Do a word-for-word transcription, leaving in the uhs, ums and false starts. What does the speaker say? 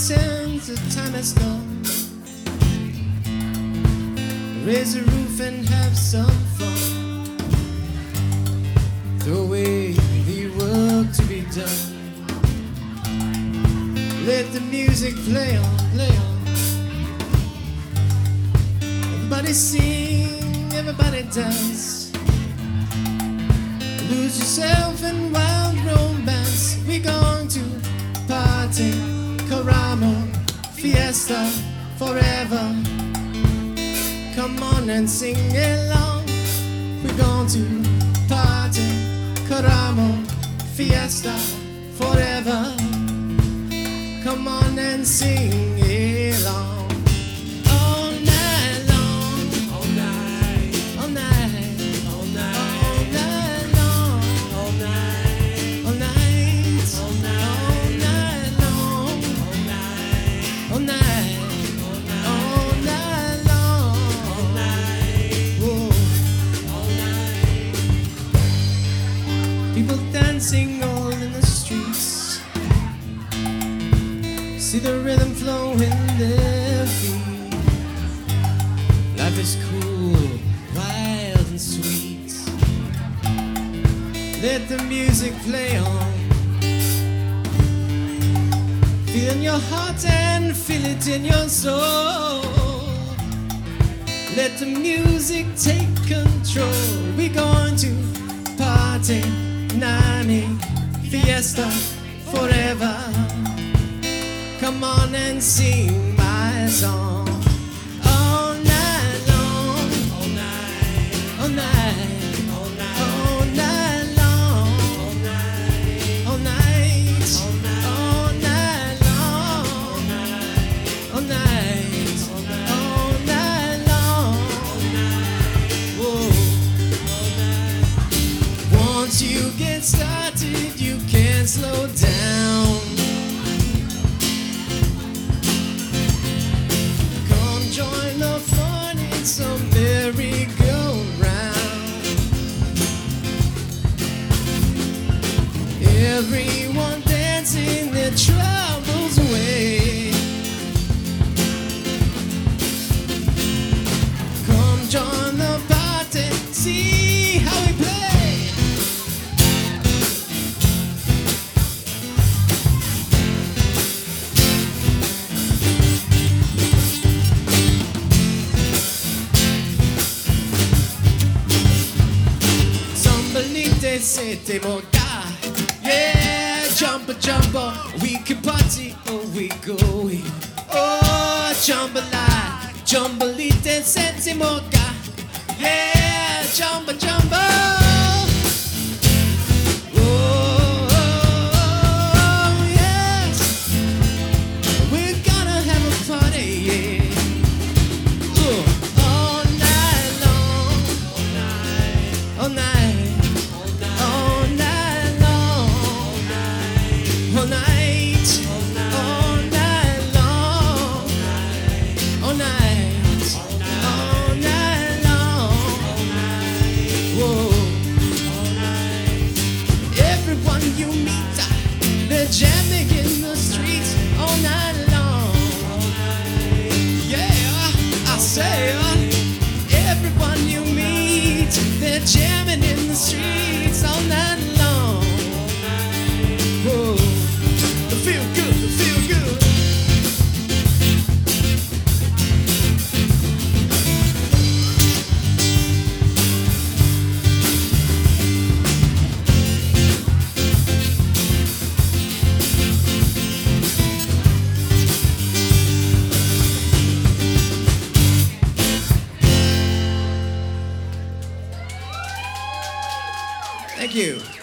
pretend the time has gone. Raise the roof and have some fun. Throw away the work to be done. Let the music play on, play on. Everybody sing, everybody dance. Lose yourself in wild romance. We're going to party, caramo, fiesta, forever. Come on and sing along. We're going to party, caramo, fiesta, forever. Come on and sing along. People dancing all in the streets. See the rhythm flow in their feet. Life is cool, wild and sweet. Let the music play on. Feel in your heart and feel it in your soul. Let the music take control. We're going to party, Nani, fiesta, forever. Come on and sing my song. All night long, all night, all night, all night, all night long, all night, all night, all night long, all night, all night long. Whoa. Once you get started, you can't slow down. Come join the fun, it's a merry-go-round. Everyone dancing their troubles away. Come join the party, see how we play. Sete moga, yeah, jumpa jumpa, we can party, oh we going, oh jambalaya, jambalite sete moga, yeah, jumpa jumpa, oh, oh yes, we're gonna have a party, yeah, oh, all night long, all night, all night. Jamming in the streets all night long. Yeah, I say everyone you meet, they're jamming in the streets all night long. Whoa, feel good, feel good. Thank you.